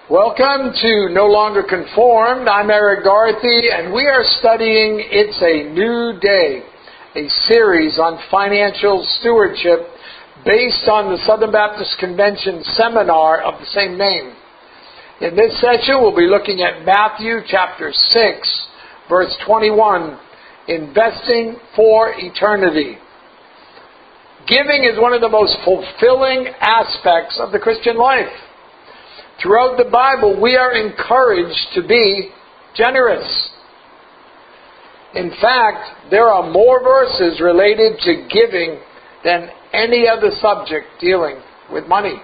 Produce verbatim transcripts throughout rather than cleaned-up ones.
Welcome to No Longer Conformed. I'm Eric Garthy, and we are studying It's a New Day, a series on financial stewardship based on the Southern Baptist Convention seminar of the same name. In this session, we'll be looking at Matthew chapter six, verse twenty-one, Investing for Eternity. Giving is one of the most fulfilling aspects of the Christian life. Throughout the Bible, we are encouraged to be generous. In fact, there are more verses related to giving than any other subject dealing with money.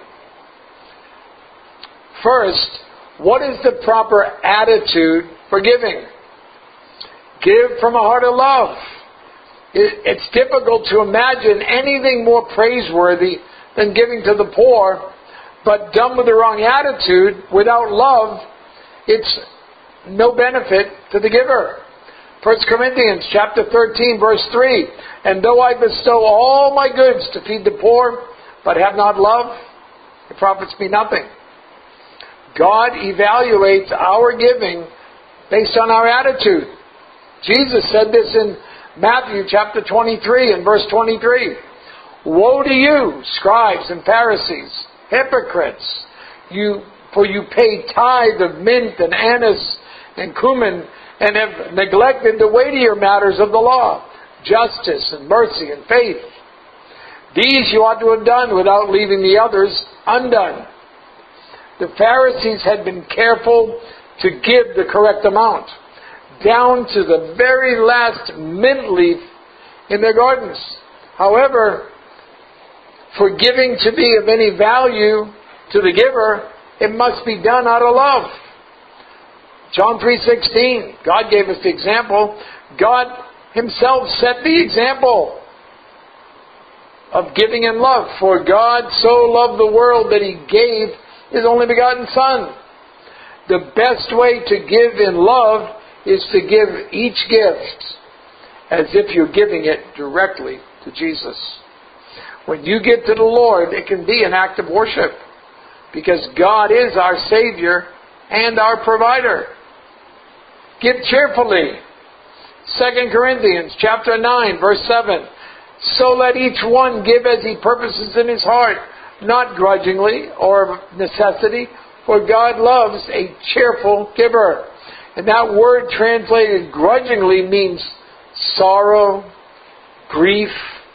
First, what is the proper attitude for giving? Give from a heart of love. It's difficult to imagine anything more praiseworthy than giving to the poor. But done with the wrong attitude, without love, it's no benefit to the giver. First Corinthians chapter thirteen, verse three. And though I bestow all my goods to feed the poor, but have not love, it profits me nothing. God evaluates our giving based on our attitude. Jesus said this in Matthew chapter twenty-three and verse twenty-three. Woe to you, scribes and Pharisees, hypocrites, you for you pay tithe of mint and anise and cumin, and have neglected the weightier matters of the law, justice and mercy and faith. These you ought to have done without leaving the others undone. The Pharisees had been careful to give the correct amount, down to the very last mint leaf in their gardens. However, for giving to be of any value to the giver, it must be done out of love. John three sixteen, God gave us the example. God Himself set the example of giving in love. For God so loved the world that He gave His only begotten Son. The best way to give in love is to give each gift as if you're giving it directly to Jesus. When you give to the Lord, it can be an act of worship, because God is our Savior and our provider. Give cheerfully. Second Corinthians chapter nine, verse seven. So let each one give as he purposes in his heart, not grudgingly or of necessity, for God loves a cheerful giver. And that word translated grudgingly means sorrow, grief,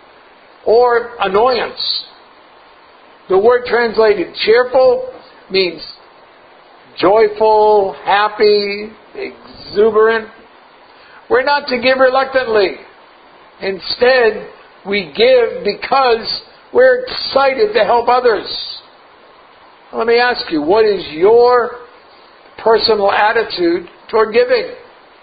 or annoyance. The word translated cheerful means joyful, happy, exuberant. We're not to give reluctantly. Instead, we give because we're excited to help others. Let me ask you, what is your personal attitude toward giving?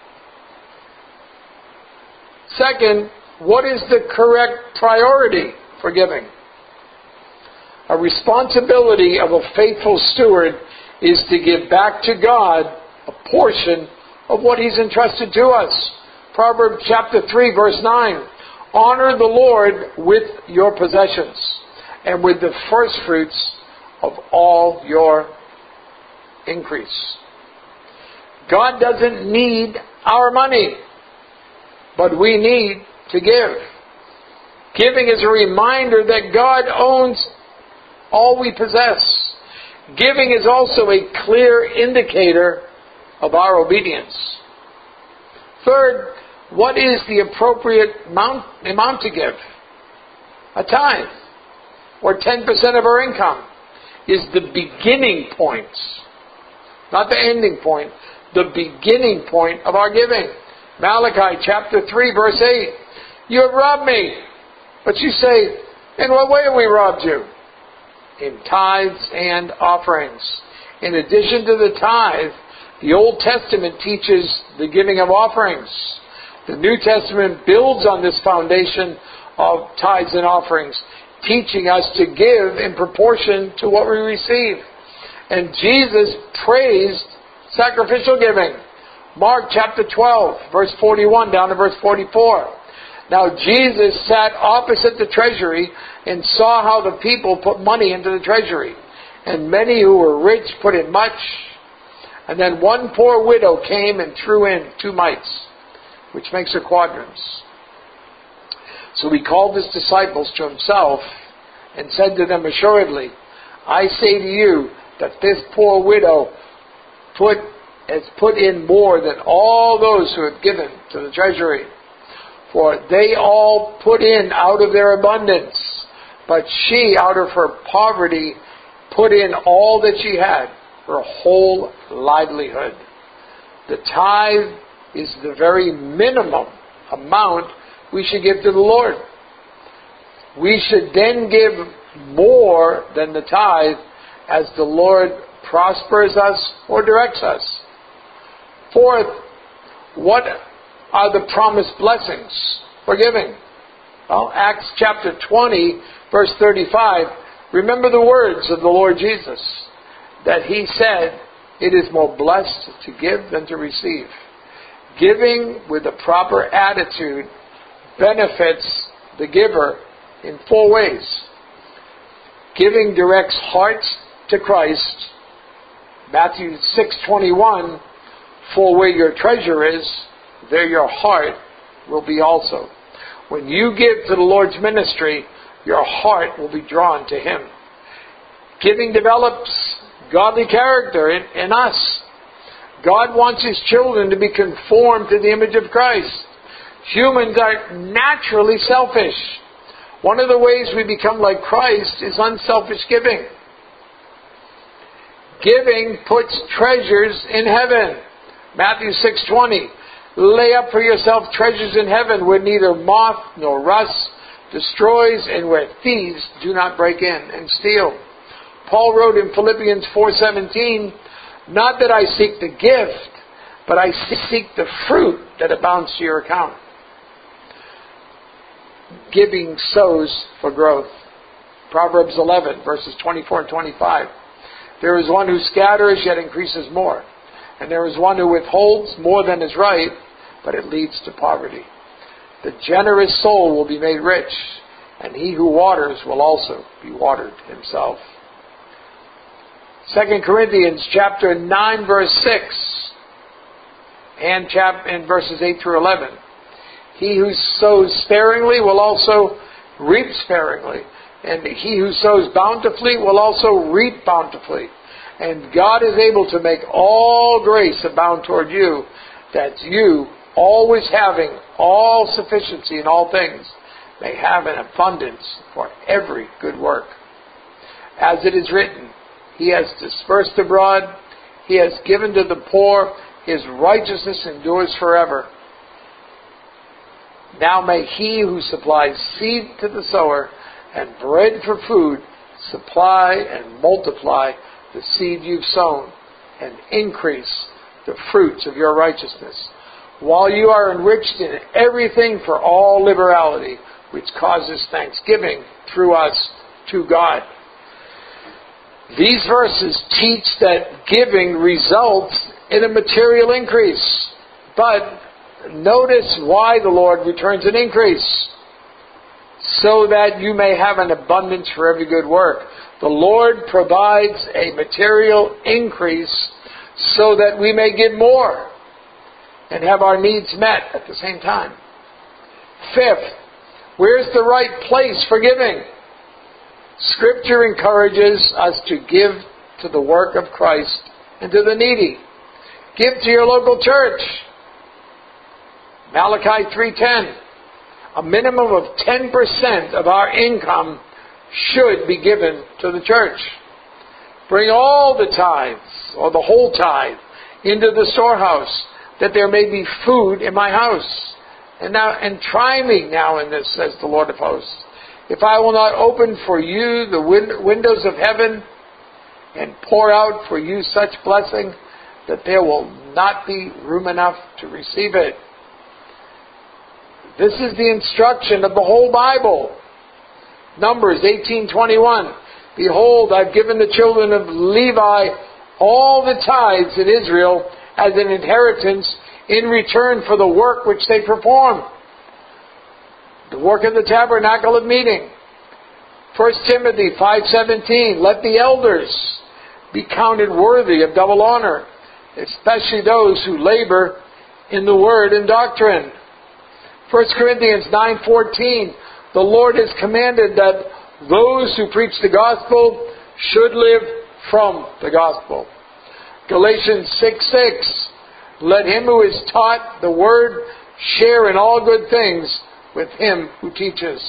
Second, what is the correct priority for giving? A responsibility of a faithful steward is to give back to God a portion of what He's entrusted to us. Proverbs chapter three, verse nine. Honor the Lord with your possessions and with the first fruits of all your increase. God doesn't need our money, but we need to give. Giving is a reminder that God owns all we possess. Giving is also a clear indicator of our obedience. Third, what is the appropriate amount, amount to give? A tithe, or ten percent of our income, is the beginning point, not the ending point, the beginning point of our giving. Malachi chapter three, verse eight. You have robbed me. But you say, in what way have we robbed you? In tithes and offerings. In addition to the tithe, the Old Testament teaches the giving of offerings. The New Testament builds on this foundation of tithes and offerings, teaching us to give in proportion to what we receive. And Jesus praised sacrificial giving. Mark chapter twelve, verse forty-one down to verse forty-four. Now Jesus sat opposite the treasury and saw how the people put money into the treasury. And many who were rich put in much, And then one poor widow came and threw in two mites, which makes a quadrans. So he called his disciples to himself and said to them, assuredly, I say to you that this poor widow put has put in more than all those who have given to the treasury. For they all put in out of their abundance, but she, out of her poverty, put in all that she had, her whole livelihood. The tithe is the very minimum amount we should give to the Lord. We should then give more than the tithe as the Lord prospers us or directs us. Fourth, what are the promised blessings for giving? Well, Acts chapter twenty, verse thirty-five, remember the words of the Lord Jesus, that He said, it is more blessed to give than to receive. Giving with a proper attitude benefits the giver in four ways. Giving directs hearts to Christ. Matthew six twenty-one, for where your treasure is, there your heart will be also. When you give to the Lord's ministry, your heart will be drawn to Him. Giving develops godly character in, in us. God wants His children to be conformed to the image of Christ. Humans are naturally selfish. One of the ways we become like Christ is unselfish giving. Giving puts treasures in heaven. Matthew six twenty, lay up for yourself treasures in heaven where neither moth nor rust destroys and where thieves do not break in and steal. Paul wrote in Philippians four seventeen, not that I seek the gift, but I seek the fruit that abounds to your account. Giving sows for growth. Proverbs eleven, verses twenty-four and twenty-five. There is one who scatters, yet increases more. And there is one who withholds more than is right, but it leads to poverty. The generous soul will be made rich, and he who waters will also be watered himself. Second Corinthians chapter nine, verse six, and, chap- and verses eight through eleven. He who sows sparingly will also reap sparingly, and he who sows bountifully will also reap bountifully. And God is able to make all grace abound toward you, that you, always having all sufficiency in all things, may have an abundance for every good work. As it is written, He has dispersed abroad, He has given to the poor, His righteousness endures forever. Now may He who supplies seed to the sower and bread for food supply and multiply the seed you've sown and increase the fruits of your righteousness, while you are enriched in everything for all liberality, which causes thanksgiving through us to God. These verses teach that giving results in a material increase, but notice why the Lord returns an increase. So that you may have an abundance for every good work. The Lord provides a material increase so that we may give more and have our needs met at the same time. Fifth, where's the right place for giving? Scripture encourages us to give to the work of Christ and to the needy. Give to your local church. Malachi three ten. A minimum of ten percent of our income should be given to the church. Bring all the tithes, or the whole tithe, into the storehouse, that there may be food in my house. And now, and try me now in this, says the Lord of hosts, if I will not open for you the win- windows of heaven and pour out for you such blessing that there will not be room enough to receive it. This is the instruction of the whole Bible. Numbers eighteen twenty-one. Behold, I've given the children of Levi all the tithes in Israel as an inheritance in return for the work which they perform. The work of the tabernacle of meeting. First Timothy five seventeen. Let the elders be counted worthy of double honor, especially those who labor in the word and doctrine. First Corinthians nine fourteen, the Lord has commanded that those who preach the gospel should live from the gospel. Galatians six six, let him who is taught the word share in all good things with him who teaches.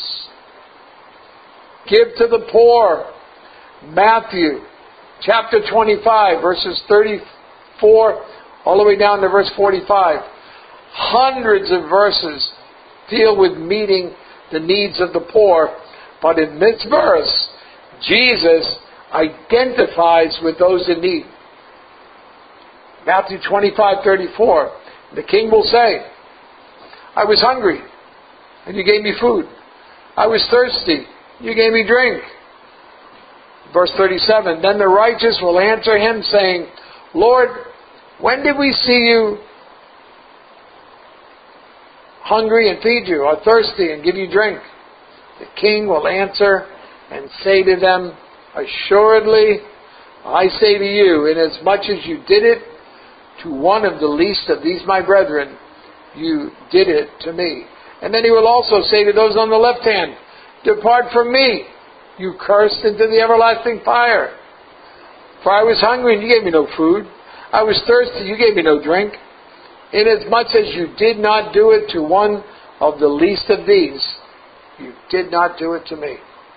Give to the poor. Matthew chapter twenty-five, verses thirty-four all the way down to verse forty-five. Hundreds of verses deal with meeting the needs of the poor, but in this verse, Jesus identifies with those in need. Matthew twenty-five thirty-four, the king will say, I was hungry, and you gave me food. I was thirsty, you gave me drink. Verse thirty-seven, then the righteous will answer him, saying, Lord, when did we see you hungry and feed you, or thirsty and give you drink? The king will answer and say to them, assuredly, I say to you, inasmuch as you did it to one of the least of these my brethren, you did it to me. And then he will also say to those on the left hand, depart from me, you cursed, into the everlasting fire. For I was hungry and you gave me no food. I was thirsty, you gave me no drink. Inasmuch as you did not do it to one of the least of these, you did not do it to me.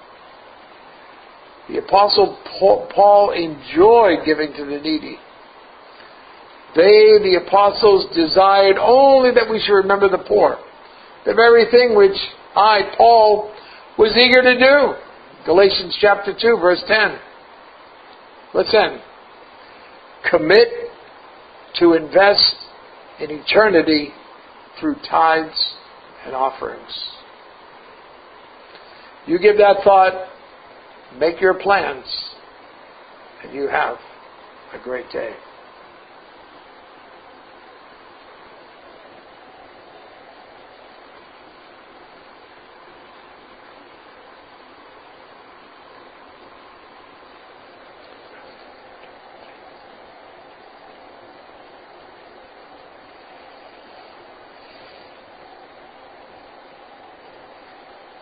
The Apostle Paul enjoyed giving to the needy. They, the apostles, desired only that we should remember the poor. The very thing which I, Paul, was eager to do. Galatians chapter two, verse ten. Listen. Commit to invest in eternity through tithes and offerings. You give that thought, make your plans, and you have a great day.